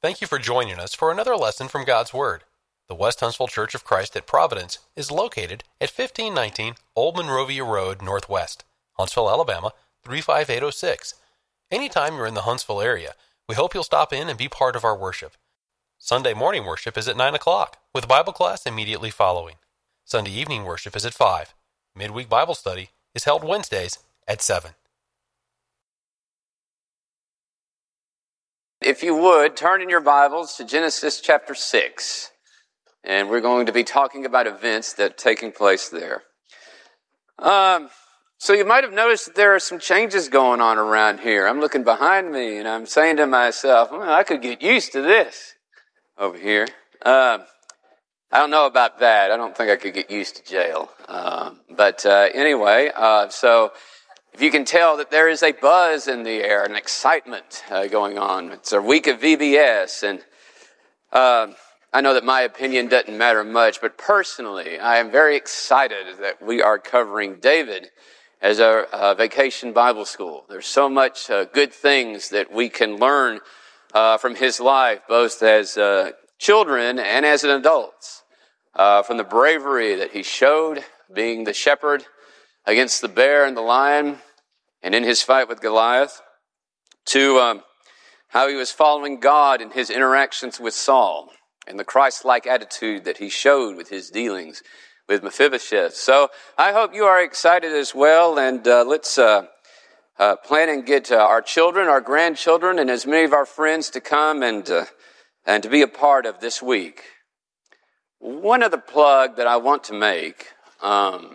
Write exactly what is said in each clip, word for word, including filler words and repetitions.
Thank you for joining us for another lesson from God's Word. The West Huntsville Church of Christ at Providence is located at fifteen nineteen Old Monrovia Road Northwest, Huntsville, Alabama, three five eight oh six. Anytime you're in the Huntsville area, we hope you'll stop in and be part of our worship. Sunday morning worship is at nine o'clock, with Bible class immediately following. Sunday evening worship is at five. Midweek Bible study is held Wednesdays at seven. If you would, turn in your Bibles to Genesis chapter six. And we're going to be talking about events that are taking place there. Um, so you might have noticed that there are some changes going on around here. I'm looking behind me and I'm saying to myself, well, I could get used to this over here. Um, I don't know about that. I don't think I could get used to jail. Um, but uh, anyway, uh, so... If you can tell that there is a buzz in the air, an excitement uh, going on. It's a week of V B S, and uh, I know that my opinion doesn't matter much, but personally, I am very excited that we are covering David as our uh, vacation Bible school. There's so much uh, good things that we can learn uh, from his life, both as uh, children and as adults, uh, from the bravery that he showed being the shepherd against the bear and the lion, and in his fight with Goliath, to um, how he was following God in his interactions with Saul, and the Christ-like attitude that he showed with his dealings with Mephibosheth. So I hope you are excited as well, and uh, let's uh, uh, plan and get uh, our children, our grandchildren, and as many of our friends to come and uh, and to be a part of this week. One other plug that I want to make. Um,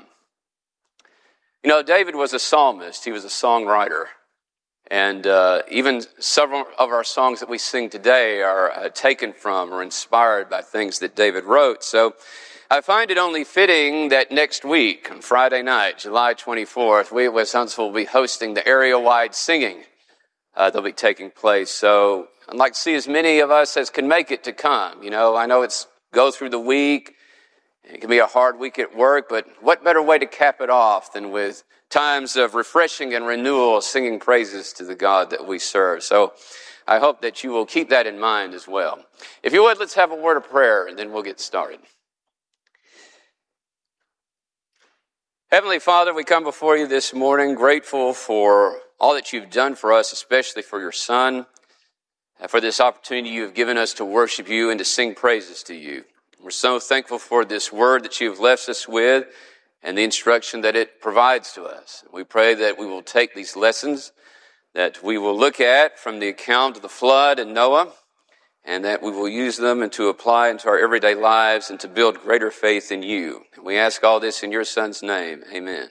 You know, David was a psalmist. He was a songwriter. And uh, even several of our songs that we sing today are uh, taken from or inspired by things that David wrote. So I find it only fitting that next week, on Friday night, July twenty-fourth, we at West Huntsville will be hosting the area-wide singing uh, that'll be taking place. So I'd like to see as many of us as can make it to come. You know, I know it's go through the week. It can be a hard week at work, but what better way to cap it off than with times of refreshing and renewal, singing praises to the God that we serve. So I hope that you will keep that in mind as well. If you would, let's have a word of prayer, and then we'll get started. Heavenly Father, we come before you this morning grateful for all that you've done for us, especially for your Son, and for this opportunity you have given us to worship you and to sing praises to you. We're so thankful for this word that you've left us with and the instruction that it provides to us. We pray that we will take these lessons that we will look at from the account of the flood and Noah, and that we will use them and to apply into our everyday lives and to build greater faith in you. We ask all this in your Son's name. Amen.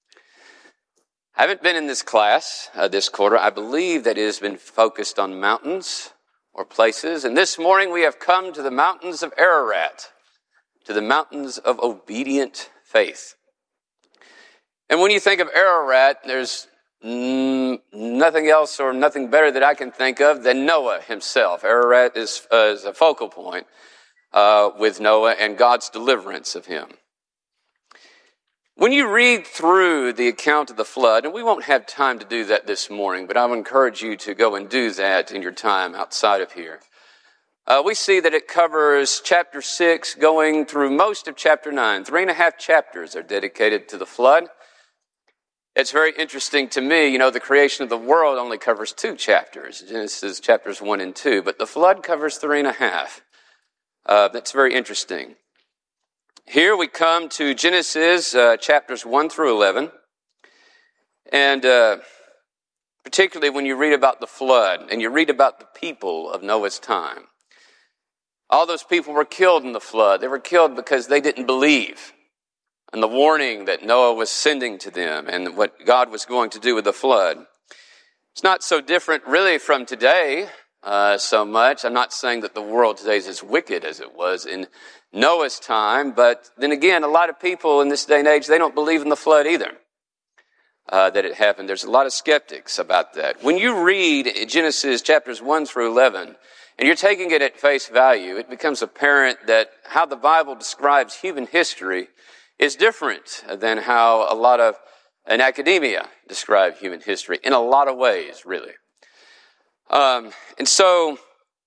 I haven't been in this class uh, this quarter. I believe that it has been focused on mountains or places. And this morning we have come to the mountains of Ararat, to the mountains of obedient faith. And when you think of Ararat, there's mm, nothing else or nothing better that I can think of than Noah himself. Ararat is, uh, is a focal point uh, with Noah and God's deliverance of him. When you read through the account of the flood, and we won't have time to do that this morning, but I would encourage you to go and do that in your time outside of here. Uh, we see that it covers chapter six going through most of chapter nine. Three and a half chapters are dedicated to the flood. It's very interesting to me, you know, the creation of the world only covers two chapters, Genesis chapters one and two, but the flood covers three and a half. Uh, that's very interesting. Here we come to Genesis uh, chapters one through eleven, and uh, particularly when you read about the flood and you read about the people of Noah's time. All those people were killed in the flood. They were killed because they didn't believe in the warning that Noah was sending to them and what God was going to do with the flood. It's not so different really from today uh, so much. I'm not saying that the world today is as wicked as it was in Noah's time, but then again, a lot of people in this day and age, they don't believe in the flood either, uh, that it happened. There's a lot of skeptics about that. When you read Genesis chapters one through eleven, and you're taking it at face value, it becomes apparent that how the Bible describes human history is different than how a lot of in academia describe human history, in a lot of ways, really. Um, and so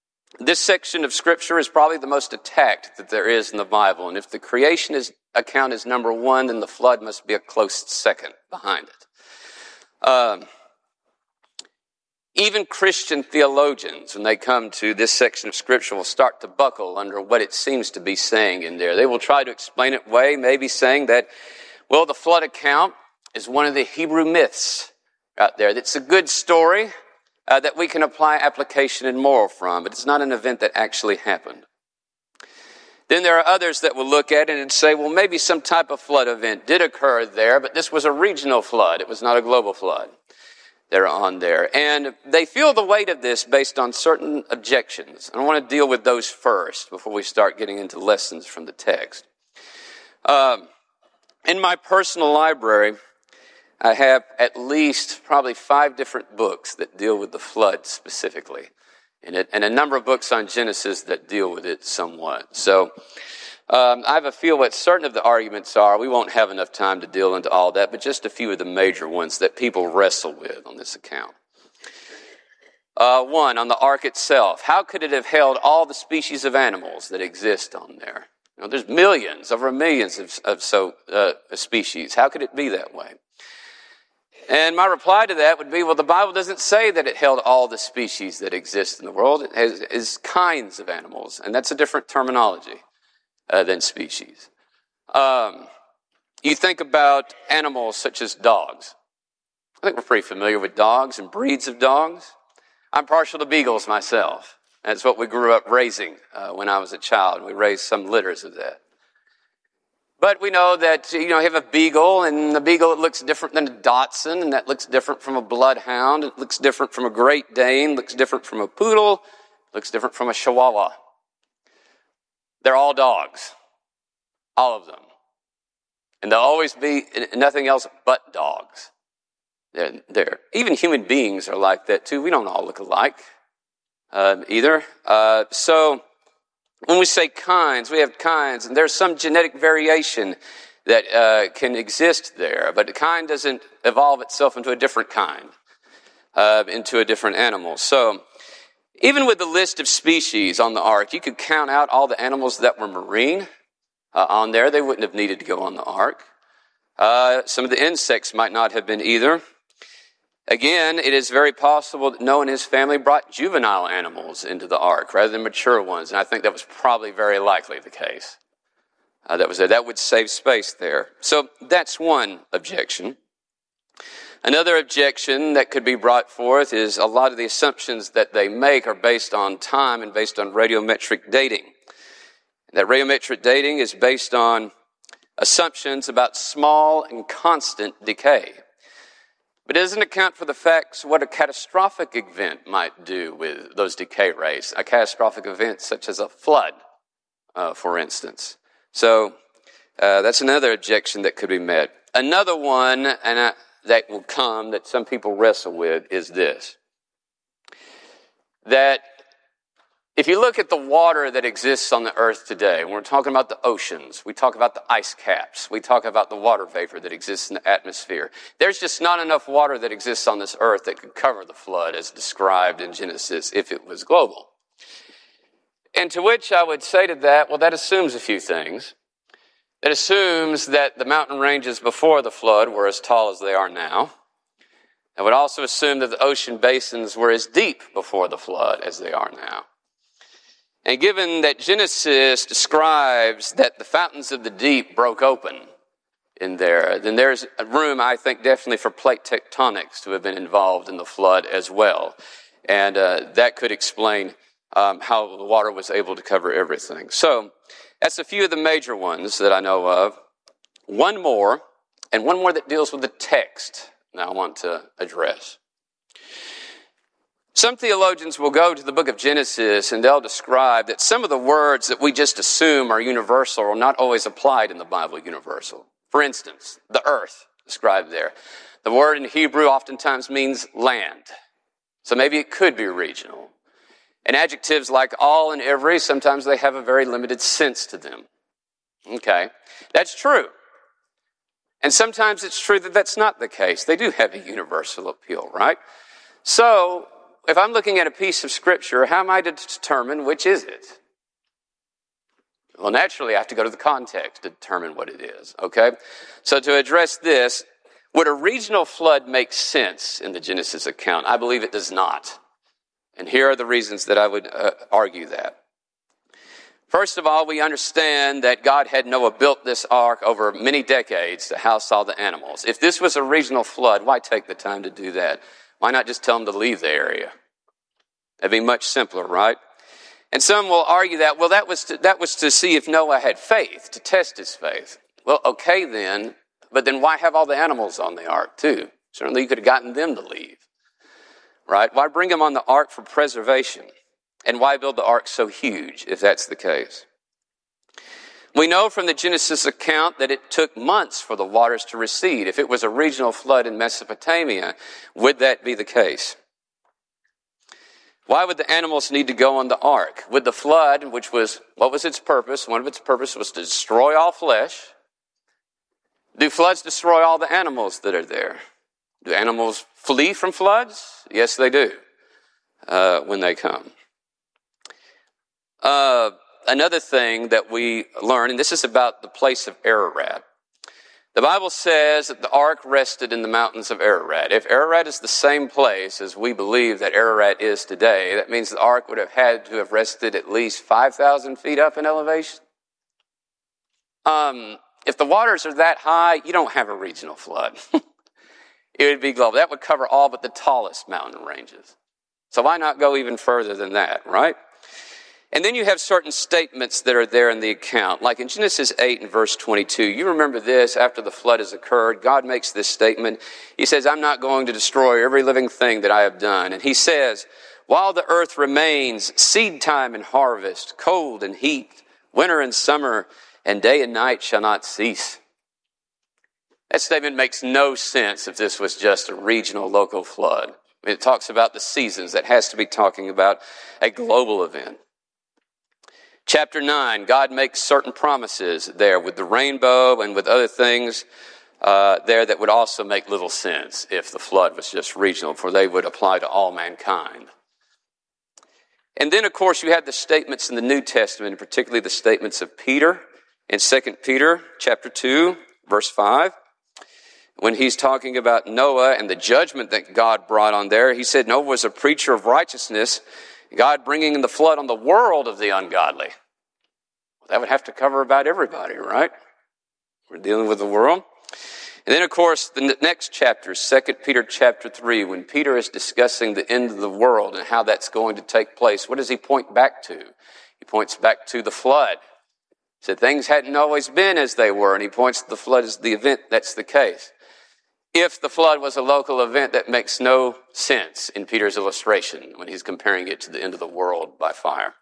This section of Scripture is probably the most attacked that there is in the Bible. And if the creation is, account is number one, then the flood must be a close second behind it. Um, even Christian theologians, when they come to this section of Scripture, will start to buckle under what it seems to be saying in there. They will try to explain it away, maybe saying that, well, the flood account is one of the Hebrew myths out there. That's a good story uh, that we can apply application and moral from, but it's not an event that actually happened. Then there are others that will look at it and say, well, maybe some type of flood event did occur there, but this was a regional flood. It was not a global flood. They're on there. And they feel the weight of this based on certain objections. And I want to deal with those first before we start getting into lessons from the text. Um, in my personal library, I have at least probably five different books that deal with the flood specifically in it, and a number of books on Genesis that deal with it somewhat. So um, I have a feel what certain of the arguments are. We won't have enough time to deal into all that, but just a few of the major ones that people wrestle with on this account. Uh, one, on the ark itself. How could it have held all the species of animals that exist on there? You know, there's millions, over millions of, of so uh, species. How could it be that way? And my reply to that would be, well, the Bible doesn't say that it held all the species that exist in the world. It has, is kinds of animals, and that's a different terminology uh, than species. Um, you think about animals such as dogs. I think we're pretty familiar with dogs and breeds of dogs. I'm partial to beagles myself. That's what we grew up raising uh, when I was a child. We raised some litters of that. But we know that, you know, you have a beagle, and the beagle, it looks different than a Dachshund, and that looks different from a bloodhound. It looks different from a Great Dane, looks different from a poodle, looks different from a Chihuahua. They're all dogs. All of them. And they'll always be nothing else but dogs. They're, they're, even human beings are like that too. We don't all look alike uh, either. Uh, so... When we say kinds, we have kinds, and there's some genetic variation that uh, can exist there, but the kind doesn't evolve itself into a different kind, uh, into a different animal. So, even with the list of species on the ark, you could count out all the animals that were marine uh, on there. They wouldn't have needed to go on the ark. Uh, some of the insects might not have been either. Again, it is very possible that Noah and his family brought juvenile animals into the ark rather than mature ones, and I think that was probably very likely the case. Uh, that was a, that would save space there. So that's one objection. Another objection that could be brought forth is a lot of the assumptions that they make are based on time and based on radiometric dating. That radiometric dating is based on assumptions about small and constant decay. But it doesn't account for the facts what a catastrophic event might do with those decay rates. A catastrophic event such as a flood, uh, for instance. So uh, that's another objection that could be met. Another one and I, that will come that some people wrestle with is this. That if you look at the water that exists on the earth today, when we're talking about the oceans, we talk about the ice caps, we talk about the water vapor that exists in the atmosphere. There's just not enough water that exists on this earth that could cover the flood as described in Genesis if it was global. And to which I would say to that, well, that assumes a few things. It assumes that the mountain ranges before the flood were as tall as they are now. It would also assume that the ocean basins were as deep before the flood as they are now. And given that Genesis describes that the fountains of the deep broke open in there, then there's a room, I think, definitely for plate tectonics to have been involved in the flood as well. And uh, that could explain um, how the water was able to cover everything. So that's a few of the major ones that I know of. One more, and one more that deals with the text that I want to address. Some theologians will go to the book of Genesis and they'll describe that some of the words that we just assume are universal are not always applied in the Bible universal. For instance, the earth described there. The word in Hebrew oftentimes means land. So maybe it could be regional. And adjectives like all and every, sometimes they have a very limited sense to them. Okay, that's true. And sometimes it's true that that's not the case. They do have a universal appeal, right? So if I'm looking at a piece of Scripture, how am I to determine which is it? Well, naturally, I have to go to the context to determine what it is, okay? So to address this, would a regional flood make sense in the Genesis account? I believe it does not. And here are the reasons that I would uh, argue that. First of all, we understand that God had Noah built this ark over many decades to house all the animals. If this was a regional flood, why take the time to do that? Why not just tell them to leave the area? That'd be much simpler, right? And some will argue that, well, that was to, that was to see if Noah had faith, to test his faith. Well, okay then, but then why have all the animals on the ark too? Certainly you could have gotten them to leave, right? Why bring them on the ark for preservation? And why build the ark so huge, if that's the case? We know from the Genesis account that it took months for the waters to recede. If it was a regional flood in Mesopotamia, would that be the case? Why would the animals need to go on the ark? Would the flood, which was, what was its purpose? One of its purposes was to destroy all flesh. Do floods destroy all the animals that are there? Do animals flee from floods? Yes, they do, uh, when they come. Uh, another thing that we learn, and this is about the place of Ararat. The Bible says that the ark rested in the mountains of Ararat. If Ararat is the same place as we believe that Ararat is today, that means the ark would have had to have rested at least five thousand feet up in elevation. Um, if the waters are that high, you don't have a regional flood. It would be global. That would cover all but the tallest mountain ranges. So why not go even further than that, right? And then you have certain statements that are there in the account. Like in Genesis eight and verse twenty-two, you remember this, after the flood has occurred, God makes this statement. He says, I'm not going to destroy every living thing that I have done. And he says, while the earth remains, seed time and harvest, cold and heat, winter and summer, and day and night shall not cease. That statement makes no sense if this was just a regional, local flood. I mean, it talks about the seasons. That has to be talking about a global event. Chapter nine, God makes certain promises there with the rainbow and with other things uh, there that would also make little sense if the flood was just regional, for they would apply to all mankind. And then, of course, you have the statements in the New Testament, particularly the statements of Peter in Second Peter chapter two, verse five. When he's talking about Noah and the judgment that God brought on there, he said Noah was a preacher of righteousness, God bringing the flood on the world of the ungodly. That would have to cover about everybody, right? We're dealing with the world. And then, of course, the next chapter, Second Peter chapter three, when Peter is discussing the end of the world and how that's going to take place, what does he point back to? He points back to the flood. He said things hadn't always been as they were, and he points to the flood as the event that's the case. If the flood was a local event, that makes no sense in Peter's illustration when he's comparing it to the end of the world by fire.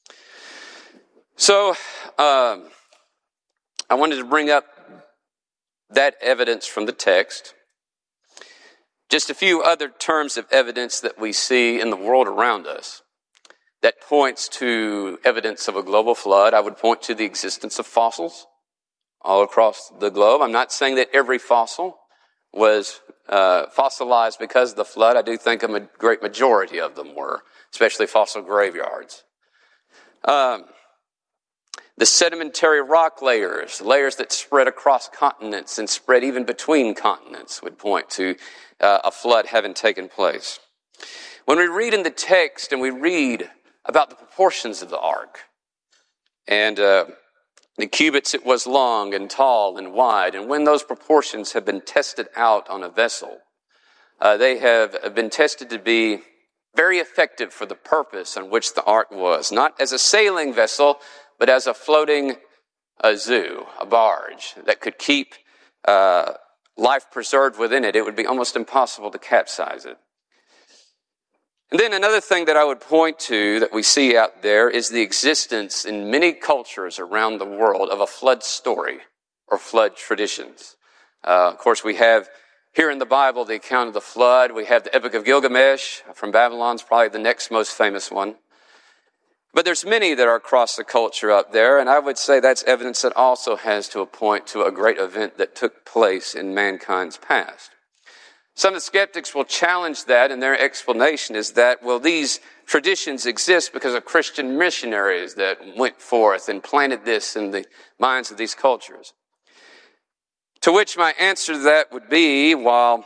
So, um, I wanted to bring up that evidence from the text. Just a few other terms of evidence that we see in the world around us that points to evidence of a global flood. I would point to the existence of fossils all across the globe. I'm not saying that every fossil was uh, fossilized because of the flood. I do think a ma- great majority of them were, especially fossil graveyards. Um, the sedimentary rock layers, layers that spread across continents and spread even between continents, would point to uh, a flood having taken place. When we read in the text and we read about the proportions of the ark, and uh, the cubits it was long and tall and wide. And when those proportions have been tested out on a vessel, uh, they have been tested to be very effective for the purpose on which the ark was. Not as a sailing vessel, but as a floating uh, zoo, a barge that could keep uh, life preserved within it. It would be almost impossible to capsize it. And then another thing that I would point to that we see out there is the existence in many cultures around the world of a flood story or flood traditions. Uh, of course, we have here in the Bible the account of the flood. We have the Epic of Gilgamesh from Babylon's probably the next most famous one. But there's many that are across the culture up there, and I would say that's evidence that also has to point to a great event that took place in mankind's past. Some of the skeptics will challenge that, and their explanation is that, well, these traditions exist because of Christian missionaries that went forth and planted this in the minds of these cultures. To which my answer to that would be, while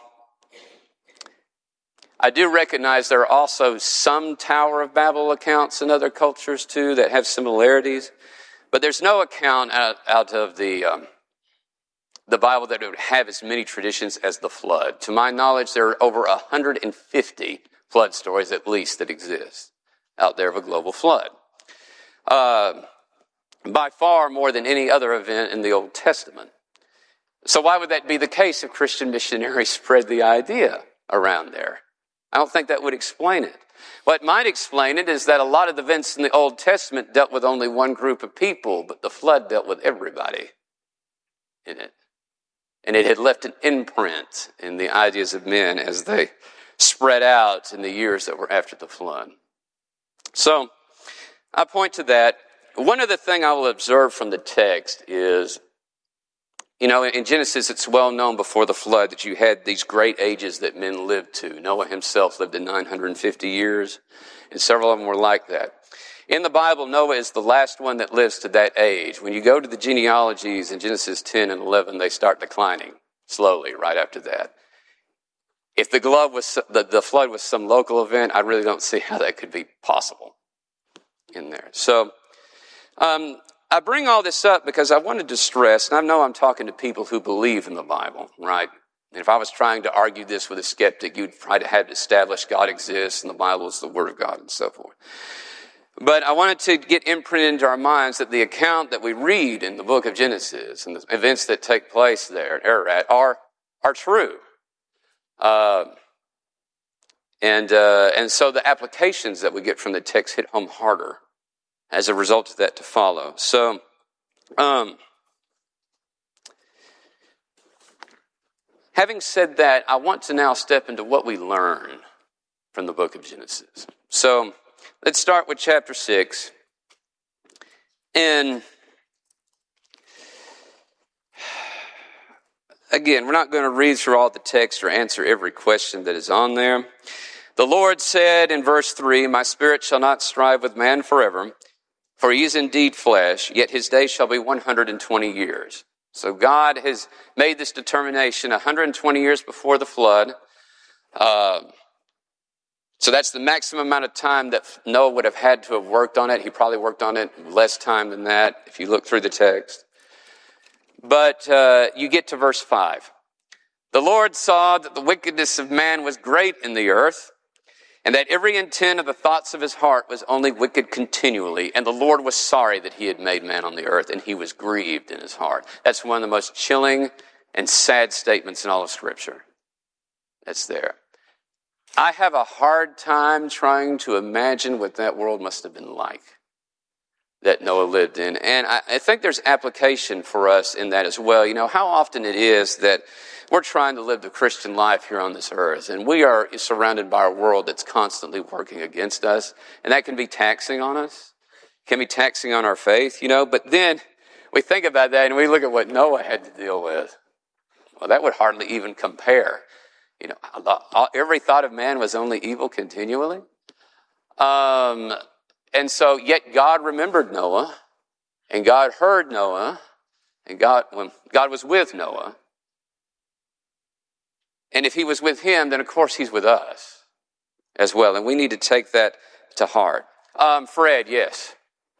I do recognize there are also some Tower of Babel accounts in other cultures too that have similarities, but there's no account out, out of the um, the Bible that it would have as many traditions as the flood. To my knowledge, there are over one hundred fifty flood stories at least that exist out there of a global flood. Uh, by far more than any other event in the Old Testament. So why would that be the case if Christian missionaries spread the idea around there? I don't think that would explain it. What might explain it is that a lot of the events in the Old Testament dealt with only one group of people, but the flood dealt with everybody in it. And it had left an imprint in the ideas of men as they spread out in the years that were after the flood. So, I point to that. One other thing I will observe from the text is, you know, in Genesis it's well known before the flood that you had these great ages that men lived to. Noah himself lived to nine hundred fifty years, and several of them were like that. In the Bible, Noah is the last one that lives to that age. When you go to the genealogies in Genesis ten and eleven, they start declining slowly right after that. If the, glove was, the, the flood was some local event, I really don't see how that could be possible in there. So, um, I bring all this up because I wanted to stress, and I know I'm talking to people who believe in the Bible, right? And if I was trying to argue this with a skeptic, you'd try to have to establish God exists and the Bible is the Word of God and so forth. But I wanted to get imprinted into our minds that the account that we read in the book of Genesis and the events that take place there at Ararat are, are true. Uh, and, uh, and so the applications that we get from the text hit home harder as a result of that to follow. So, um, having said that, I want to now step into what we learn from the book of Genesis. So, let's start with chapter six. And again, we're not going to read through all the text or answer every question that is on there. The Lord said in verse three, "My spirit shall not strive with man forever, for he is indeed flesh, yet his days shall be one hundred twenty years." So God has made this determination one hundred twenty years before the flood. Uh, so that's the maximum amount of time that Noah would have had to have worked on it. He probably worked on it less time than that, if you look through the text. But uh, you get to verse five. "The Lord saw that the wickedness of man was great in the earth, and that every intent of the thoughts of his heart was only wicked continually. And the Lord was sorry that he had made man on the earth, and he was grieved in his heart." That's one of the most chilling and sad statements in all of Scripture. That's there. I have a hard time trying to imagine what that world must have been like that Noah lived in. And I, I think there's application for us in that as well. You know, how often it is that we're trying to live the Christian life here on this earth, and we are surrounded by a world that's constantly working against us, and that can be taxing on us, can be taxing on our faith, you know, but then we think about that and we look at what Noah had to deal with. Well, that would hardly even compare. You know, every thought of man was only evil continually. Um, and so, yet God remembered Noah, and God heard Noah, and God, when God was with Noah, and if he was with him, then of course he's with us as well. And we need to take that to heart. Um, Fred, yes.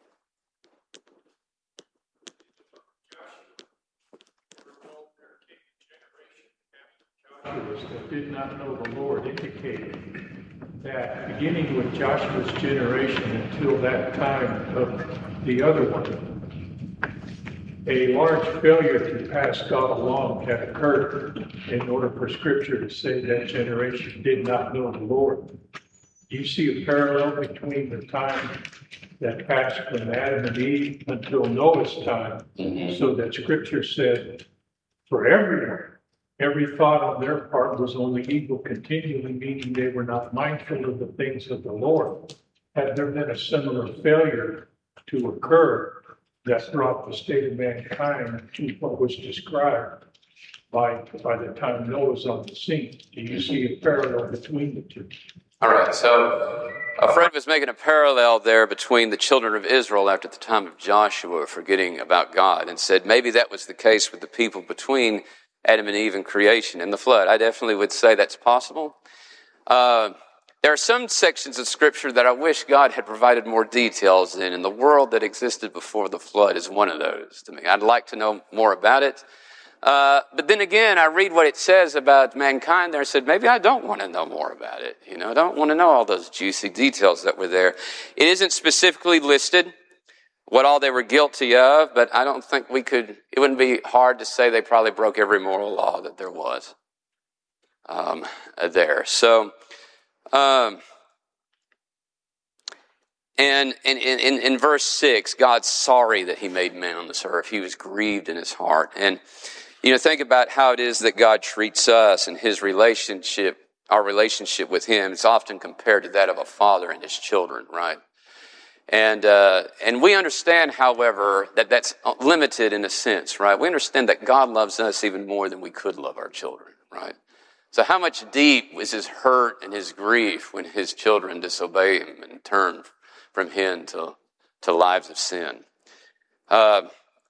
That did not know the Lord indicated that beginning with Joshua's generation until that time of the other one, a large failure to pass God along had occurred in order for Scripture to say that generation did not know the Lord. You see a parallel between the time that passed from Adam and Eve until Noah's time, mm-hmm. so that Scripture said for everyone, every thought on their part was only evil continually, meaning they were not mindful of the things of the Lord. Had there been a similar failure to occur that brought the state of mankind to what was described, by, by the time Noah's on the scene? Do you see a parallel between the two? All right, so a friend was making a parallel there between the children of Israel after the time of Joshua forgetting about God, and said maybe that was the case with the people between Adam and Eve and creation and the flood. I definitely would say that's possible. Uh, there are some sections of Scripture that I wish God had provided more details in, and the world that existed before the flood is one of those to me. I'd like to know more about it. Uh, but then again, I read what it says about mankind there and said, maybe I don't want to know more about it. You know, I don't want to know all those juicy details that were there. It isn't specifically listed what all they were guilty of, but I don't think we could, it wouldn't be hard to say they probably broke every moral law that there was um, there. So, um, and in, in, in verse six, God's sorry that he made man on this earth. He was grieved in his heart. And you know, think about how it is that God treats us and his relationship, our relationship with him. It's often compared to that of a father and his children, right? And uh, and we understand, however, that that's limited in a sense, right? We understand that God loves us even more than we could love our children, right? So how much deep was his hurt and his grief when his children disobey him and turn from him to, to lives of sin? Uh,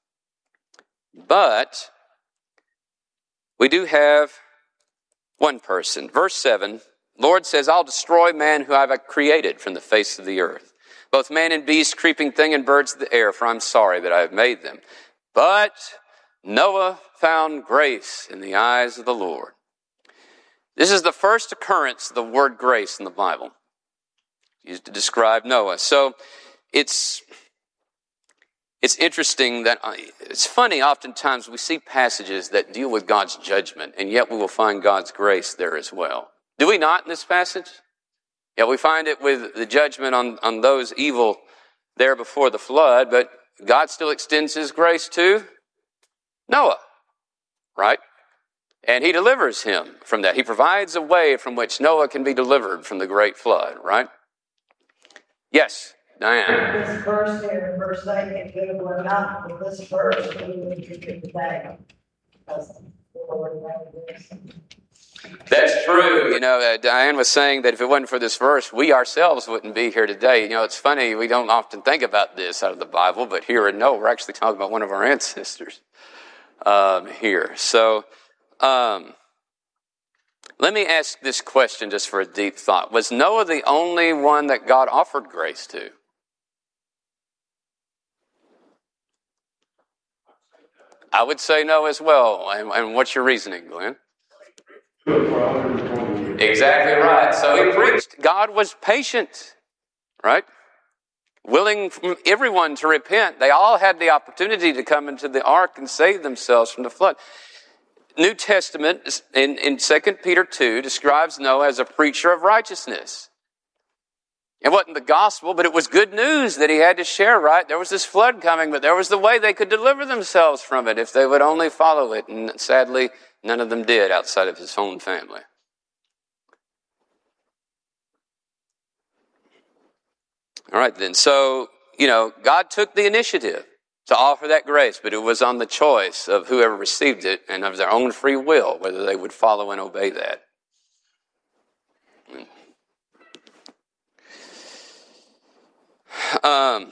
but we do have one person. Verse seven, Lord says, I'll destroy man who I've created from the face of the earth, both man and beast, creeping thing, and birds of the air, for I'm sorry that I have made them. But Noah found grace in the eyes of the Lord. This is the first occurrence of the word grace in the Bible, used to describe Noah. So it's it's interesting that, it's funny, oftentimes we see passages that deal with God's judgment, and yet we will find God's grace there as well. Do we not in this passage? Yeah, we find it with the judgment on, on those evil there before the flood, but God still extends his grace to Noah, right? And he delivers him from that. He provides a way from which Noah can be delivered from the great flood, right? Yes, Diane. This verse here, verse eight, if it were not for this verse, we would be today. Because the Lord made this. That's true. You know, uh, Diane was saying that if it wasn't for this verse, we ourselves wouldn't be here today. You know, it's funny, we don't often think about this out of the Bible, but here in Noah, we're actually talking about one of our ancestors um, here. So, um, let me ask this question just for a deep thought. Was Noah the only one that God offered grace to? I would say no as well. And, and what's your reasoning, Glenn? Exactly right. So he preached. God was patient, right? Willing from everyone to repent. They all had the opportunity to come into the ark and save themselves from the flood. New Testament in, in Second Peter two describes Noah as a preacher of righteousness. It wasn't the gospel, but it was good news that he had to share, right? There was this flood coming, but there was the way they could deliver themselves from it if they would only follow it. And sadly, none of them did outside of his own family. All right then. So, you know, God took the initiative to offer that grace, but it was on the choice of whoever received it and of their own free will, whether they would follow and obey that. Um,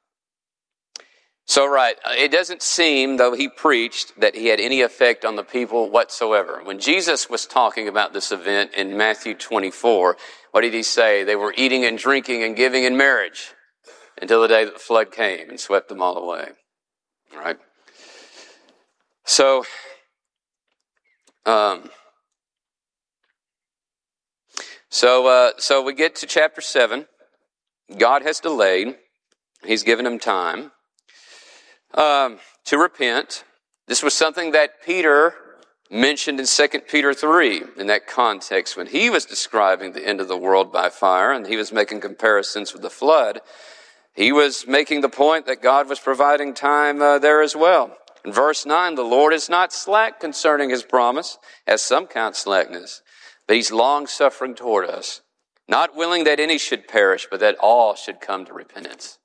so, right, it doesn't seem, though he preached, that he had any effect on the people whatsoever. When Jesus was talking about this event in Matthew twenty-four, what did he say? They were eating and drinking and giving in marriage until the day that the flood came and swept them all away. All right? So, um, so, uh, so we get to chapter seven. God has delayed. He's given him time um, to repent. This was something that Peter mentioned in Second Peter three in that context when he was describing the end of the world by fire and he was making comparisons with the flood. He was making the point that God was providing time uh, there as well. In verse nine, the Lord is not slack concerning his promise, as some count slackness, but he's long-suffering toward us, not willing that any should perish, but that all should come to repentance.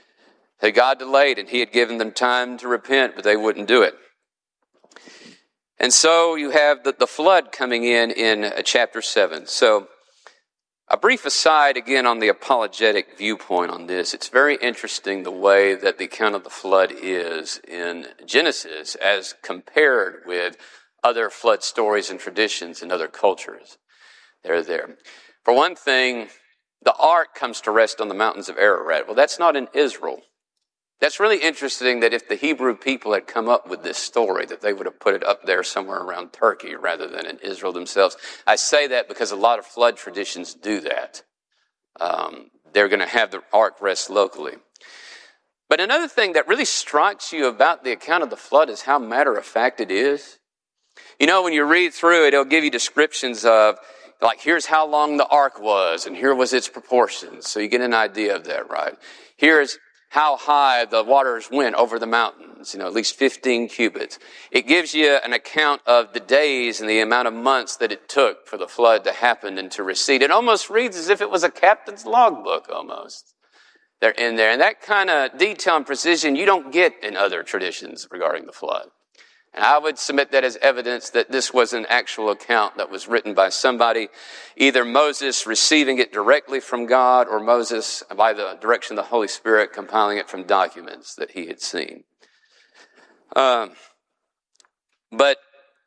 That God delayed, and he had given them time to repent, but they wouldn't do it. And so you have the, the flood coming in in uh, chapter seven. So a brief aside again on the apologetic viewpoint on this. It's very interesting the way that the account of the flood is in Genesis as compared with other flood stories and traditions in other cultures. They're there. For one thing, the ark comes to rest on the mountains of Ararat. Well, that's not in Israel. That's really interesting that if the Hebrew people had come up with this story, that they would have put it up there somewhere around Turkey rather than in Israel themselves. I say that because a lot of flood traditions do that. Um, they're going to have the ark rest locally. But another thing that really strikes you about the account of the flood is how matter-of-fact it is. You know, when you read through it, it'll give you descriptions of, like, here's how long the ark was, and here was its proportions. So you get an idea of that, right? Here's how high the waters went over the mountains, you know, at least fifteen cubits. It gives you an account of the days and the amount of months that it took for the flood to happen and to recede. It almost reads as if it was a captain's logbook almost. They're in there. And that kind of detail and precision you don't get in other traditions regarding the flood. And I would submit that as evidence that this was an actual account that was written by somebody, either Moses receiving it directly from God or Moses, by the direction of the Holy Spirit, compiling it from documents that he had seen. Um, but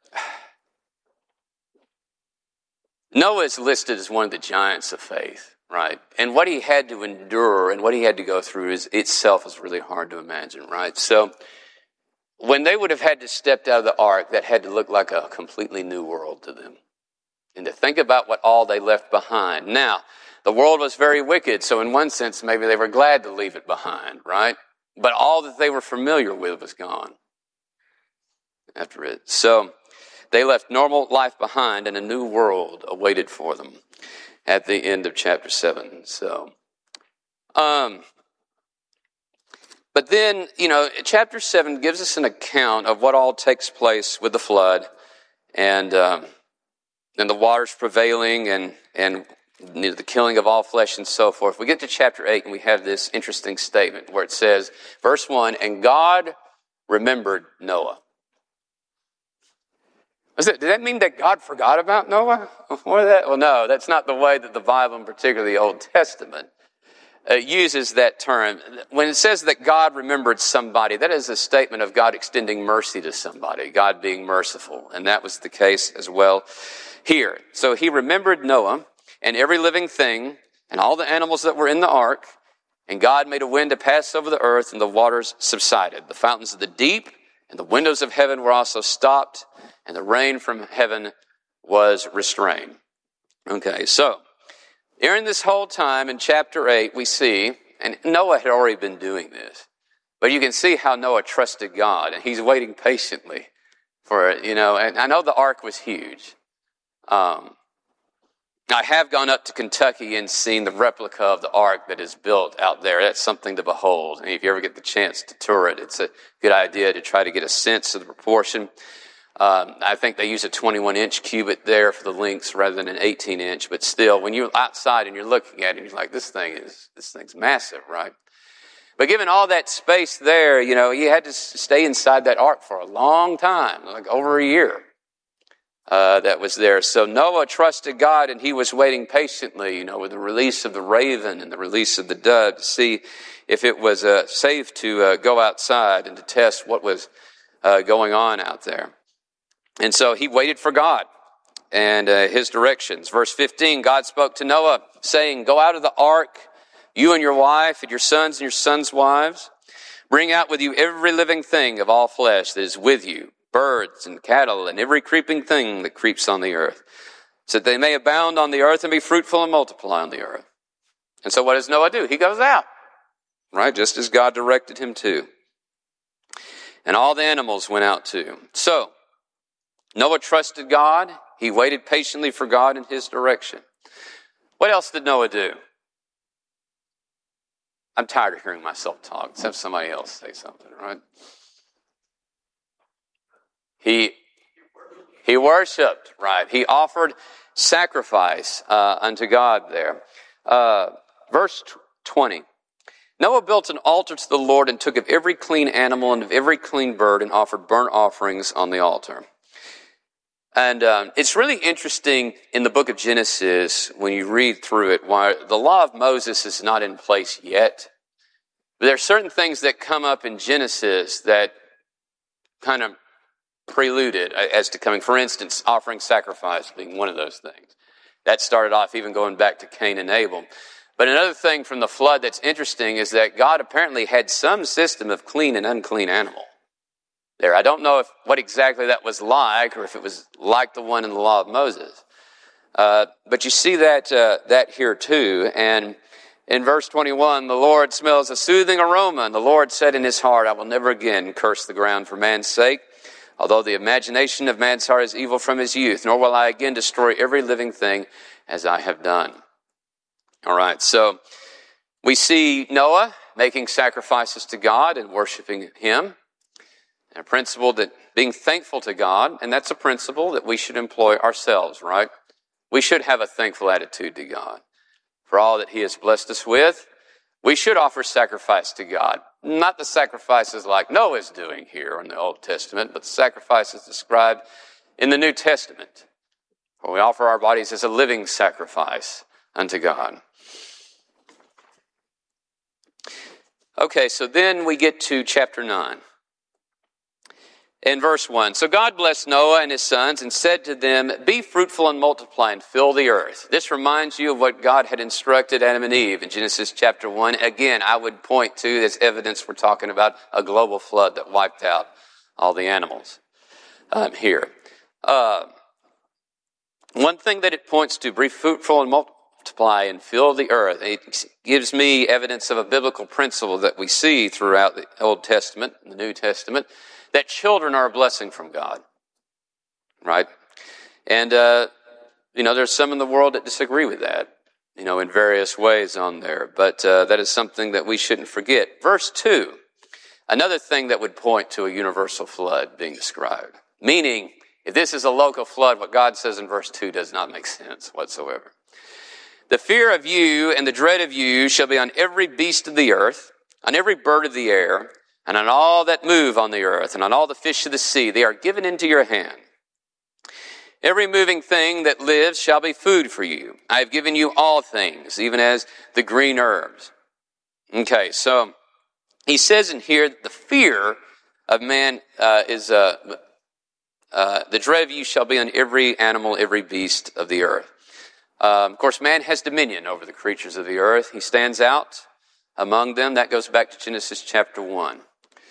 Noah is listed as one of the giants of faith, right? And what he had to endure and what he had to go through is itself is really hard to imagine, right? So when they would have had to step out of the ark, that had to look like a completely new world to them. And to think about what all they left behind. Now, the world was very wicked, so in one sense, maybe they were glad to leave it behind, right? But all that they were familiar with was gone after it. So they left normal life behind, and a new world awaited for them at the end of chapter seven. So, um... But then, you know, chapter seven gives us an account of what all takes place with the flood and um, and the waters prevailing and, and you know, the killing of all flesh and so forth. We get to chapter eight and we have this interesting statement where it says, verse one, and God remembered Noah. Was it, did that mean that God forgot about Noah? Or that? Well, no, that's not the way that the Bible, and particularly the Old Testament, Uh, uses that term. When it says that God remembered somebody, that is a statement of God extending mercy to somebody, God being merciful. And that was the case as well here. So he remembered Noah and every living thing and all the animals that were in the ark. And God made a wind to pass over the earth and the waters subsided. The fountains of the deep and the windows of heaven were also stopped and the rain from heaven was restrained. Okay, so during this whole time in chapter eight, we see, and Noah had already been doing this, but you can see how Noah trusted God, and he's waiting patiently for it, you know, and I know the ark was huge. Um, I have gone up to Kentucky and seen the replica of the ark that is built out there. That's something to behold. And if you ever get the chance to tour it, it's a good idea to try to get a sense of the proportion. Um, I think they use a twenty-one inch cubit there for the links rather than an eighteen inch. But still, when you're outside and you're looking at it, you're like, this thing is, this thing's massive, right? But given all that space there, you know, you had to stay inside that ark for a long time, like over a year, uh, that was there. So Noah trusted God and he was waiting patiently, you know, with the release of the raven and the release of the dove to see if it was uh, safe to uh, go outside and to test what was uh, going on out there. And so he waited for God and uh, his directions. Verse fifteen, God spoke to Noah, saying, go out of the ark, you and your wife and your sons and your sons' wives. Bring out with you every living thing of all flesh that is with you, birds and cattle and every creeping thing that creeps on the earth, so that they may abound on the earth and be fruitful and multiply on the earth. And so what does Noah do? He goes out, right? Just as God directed him to. And all the animals went out too. So Noah trusted God. He waited patiently for God in his direction. What else did Noah do? I'm tired of hearing myself talk. Let's have somebody else say something, right? He, he worshiped, right? He offered sacrifice uh, unto God there. Uh, verse twenty. Noah built an altar to the Lord and took of every clean animal and of every clean bird and offered burnt offerings on the altar. And um, it's really interesting in the book of Genesis, when you read through it, why the law of Moses is not in place yet. But there are certain things that come up in Genesis that kind of prelude it as to coming. For instance, offering sacrifice being one of those things. That started off even going back to Cain and Abel. But another thing from the flood that's interesting is that God apparently had some system of clean and unclean animal there. I don't know if what exactly that was like, or if it was like the one in the law of Moses. Uh, but you see that uh, that here too. And in verse twenty-one, the Lord smells a soothing aroma, and the Lord said in his heart, I will never again curse the ground for man's sake, although the imagination of man's heart is evil from his youth, nor will I again destroy every living thing as I have done. All right, so we see Noah making sacrifices to God and worshiping him. A principle that being thankful to God, and that's a principle that we should employ ourselves, right? We should have a thankful attitude to God for all that he has blessed us with. We should offer sacrifice to God. Not the sacrifices like Noah is doing here in the Old Testament, but the sacrifices described in the New Testament, where we offer our bodies as a living sacrifice unto God. Okay, so then we get to chapter nine. In verse one, so God blessed Noah and his sons and said to them, be fruitful and multiply and fill the earth. This reminds you of what God had instructed Adam and Eve in Genesis chapter one. Again, I would point to as evidence we're talking about a global flood that wiped out all the animals um, here. Uh, one thing that it points to, be fruitful and multiply and fill the earth. It gives me evidence of a biblical principle that we see throughout the Old Testament and the New Testament, that children are a blessing from God, right? And, uh, you know, there's some in the world that disagree with that, you know, in various ways on there. But uh, that is something that we shouldn't forget. Verse two, another thing that would point to a universal flood being described. Meaning, if this is a local flood, what God says in verse two does not make sense whatsoever. The fear of you and the dread of you shall be on every beast of the earth, on every bird of the air, and on all that move on the earth, and on all the fish of the sea. They are given into your hand. Every moving thing that lives shall be food for you. I have given you all things, even as the green herbs. Okay, so he says in here that the fear of man uh, is, uh, uh, the dread of you shall be on every animal, every beast of the earth. Um, of course, man has dominion over the creatures of the earth. He stands out among them. That goes back to Genesis chapter one.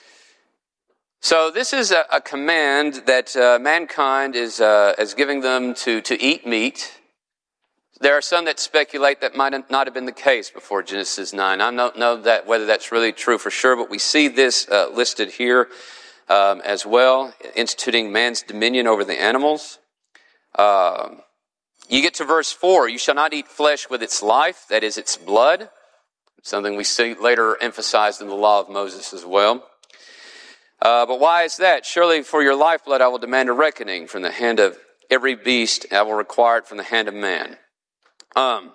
So this is a, a command that uh, mankind is uh, is giving them to, to eat meat. There are some that speculate that might not have been the case before Genesis nine. I don't know that whether that's really true for sure, but we see this uh, listed here um, as well, instituting man's dominion over the animals. Uh, you get to verse four, you shall not eat flesh with its life, that is its blood. Something we see later emphasized in the law of Moses as well. Uh, but why is that? Surely for your lifeblood I will demand a reckoning from the hand of every beast. I will require it from the hand of man. Um,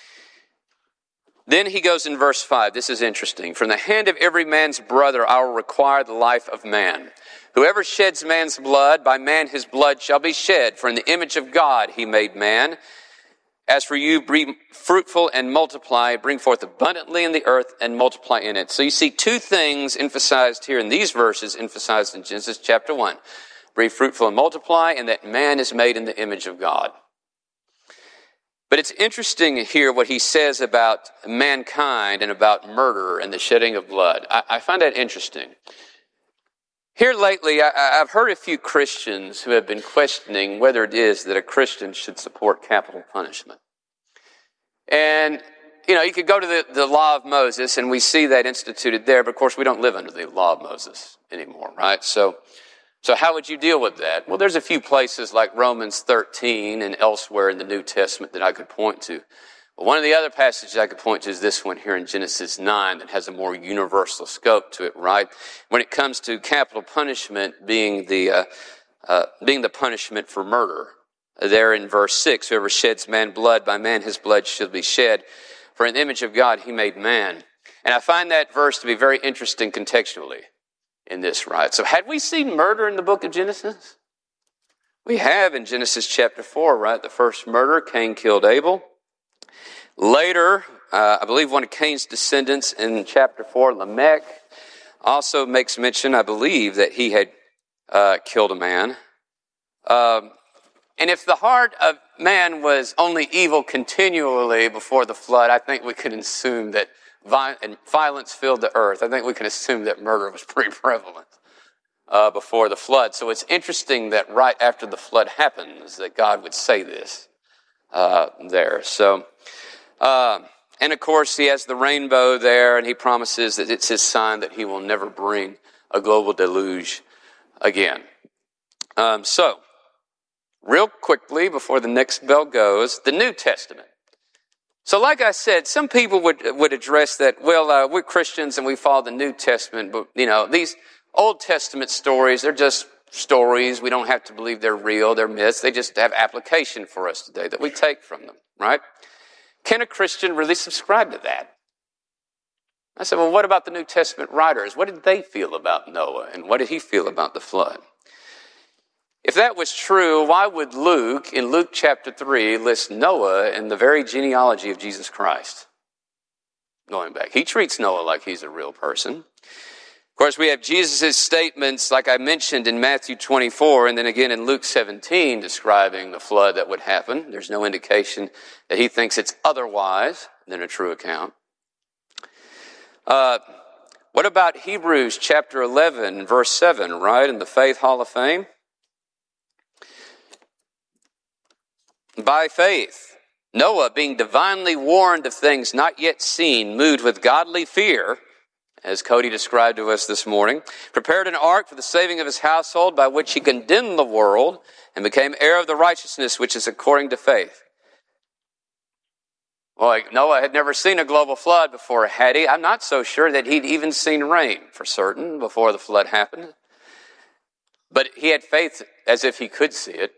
then he goes in verse five. This is interesting. From the hand of every man's brother I will require the life of man. Whoever sheds man's blood, by man his blood shall be shed. For in the image of God he made man. As for you, be fruitful and multiply, bring forth abundantly in the earth and multiply in it. So you see two things emphasized here in these verses, emphasized in Genesis chapter one. Be fruitful and multiply, and that man is made in the image of God. But it's interesting here what he says about mankind and about murder and the shedding of blood. I, I find that interesting. Here lately, I, I've heard a few Christians who have been questioning whether it is that a Christian should support capital punishment. And, you know, you could go to the, the law of Moses, and we see that instituted there, but of course we don't live under the law of Moses anymore, right? So, so how would you deal with that? Well, there's a few places like Romans thirteen and elsewhere in the New Testament that I could point to. But one of the other passages I could point to is this one here in Genesis nine that has a more universal scope to it, right? When it comes to capital punishment being the uh, uh, being the punishment for murder. There in verse six, whoever sheds man blood, by man his blood shall be shed. For in the image of God he made man. And I find that verse to be very interesting contextually in this, right? So had we seen murder in the book of Genesis? We have in Genesis chapter four, right, the first murder, Cain killed Abel. Later, uh, I believe one of Cain's descendants in chapter four, Lamech, also makes mention, I believe, that he had uh, killed a man. Um, and if the heart of man was only evil continually before the flood, I think we could assume that violence filled the earth. I think we can assume that murder was pretty prevalent uh, before the flood. So it's interesting that right after the flood happens, that God would say this uh, there. So, uh, and of course, he has the rainbow there, and he promises that it's his sign that he will never bring a global deluge again. Um, so, real quickly, before the next bell goes, the New Testament. So like I said, some people would would address that, well, uh, we're Christians and we follow the New Testament, but, you know, these Old Testament stories, they're just stories. We don't have to believe they're real, they're myths. They just have application for us today that we take from them, right? Can a Christian really subscribe to that? I said, well, what about the New Testament writers? What did they feel about Noah, and what did he feel about the flood? If that was true, why would Luke, in Luke chapter three, list Noah in the very genealogy of Jesus Christ? Going back, he treats Noah like he's a real person. Of course, we have Jesus' statements, like I mentioned, in Matthew twenty-four, and then again in Luke seventeen, describing the flood that would happen. There's no indication that he thinks it's otherwise than a true account. Uh, what about Hebrews chapter eleven, verse seven, right, in the Faith Hall of Fame? By faith, Noah, being divinely warned of things not yet seen, moved with godly fear, as Cody described to us this morning, prepared an ark for the saving of his household, by which he condemned the world and became heir of the righteousness which is according to faith. Well, Noah had never seen a global flood before, had he? I'm not so sure that he'd even seen rain for certain before the flood happened. But he had faith as if he could see it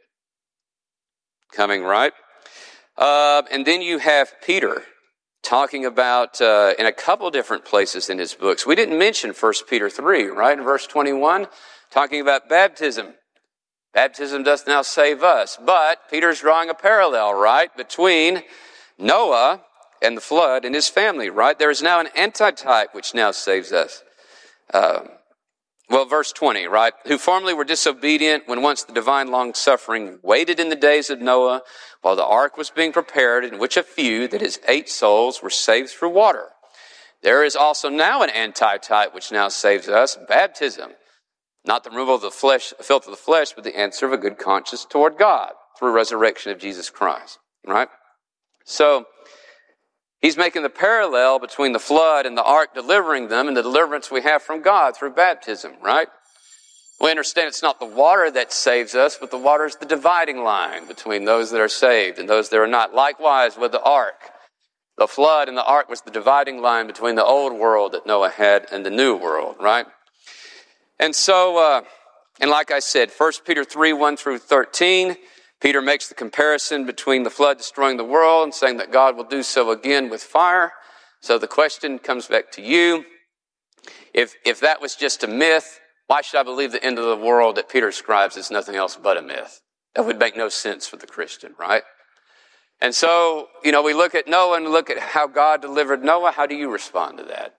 coming, right? Uh, and then you have Peter talking about, uh, in a couple different places in his books. We didn't mention First Peter three, right? In verse twenty-one, talking about baptism. Baptism doth now save us. But Peter's drawing a parallel, right, between Noah and the flood and his family, right? There is now an antitype which now saves us. Uh, Well, verse twenty, right? Who formerly were disobedient when once the divine long-suffering waited in the days of Noah while the ark was being prepared, in which a few, that is eight souls, were saved through water. There is also now an antitype which now saves us, baptism. Not the removal of the flesh, filth of the flesh, but the answer of a good conscience toward God through resurrection of Jesus Christ, right? So, he's making the parallel between the flood and the ark delivering them and the deliverance we have from God through baptism, right? We understand it's not the water that saves us, but the water is the dividing line between those that are saved and those that are not. Likewise with the ark. The flood and the ark was the dividing line between the old world that Noah had and the new world, right? And so, uh, and like I said, First Peter three, one through thirteen, Peter makes the comparison between the flood destroying the world and saying that God will do so again with fire. So the question comes back to you. If, if that was just a myth, why should I believe the end of the world that Peter describes is nothing else but a myth? That would make no sense for the Christian, right? And so, you know, we look at Noah and look at how God delivered Noah. How do you respond to that?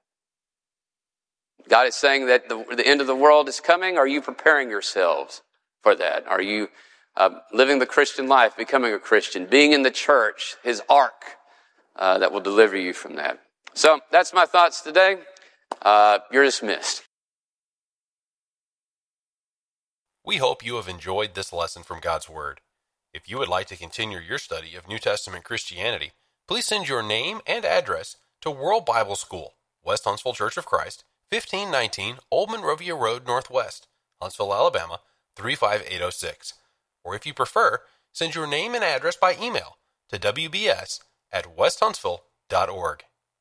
God is saying that the, the end of the world is coming. Are you preparing yourselves for that? Are you Uh, living the Christian life, becoming a Christian, being in the church, his ark uh, that will deliver you from that? So that's my thoughts today. Uh, you're dismissed. We hope you have enjoyed this lesson from God's Word. If you would like to continue your study of New Testament Christianity, please send your name and address to World Bible School, West Huntsville Church of Christ, fifteen nineteen Old Monrovia Road Northwest, Huntsville, Alabama, three five eight oh six. Or if you prefer, send your name and address by email to w b s at west huntsville dot org.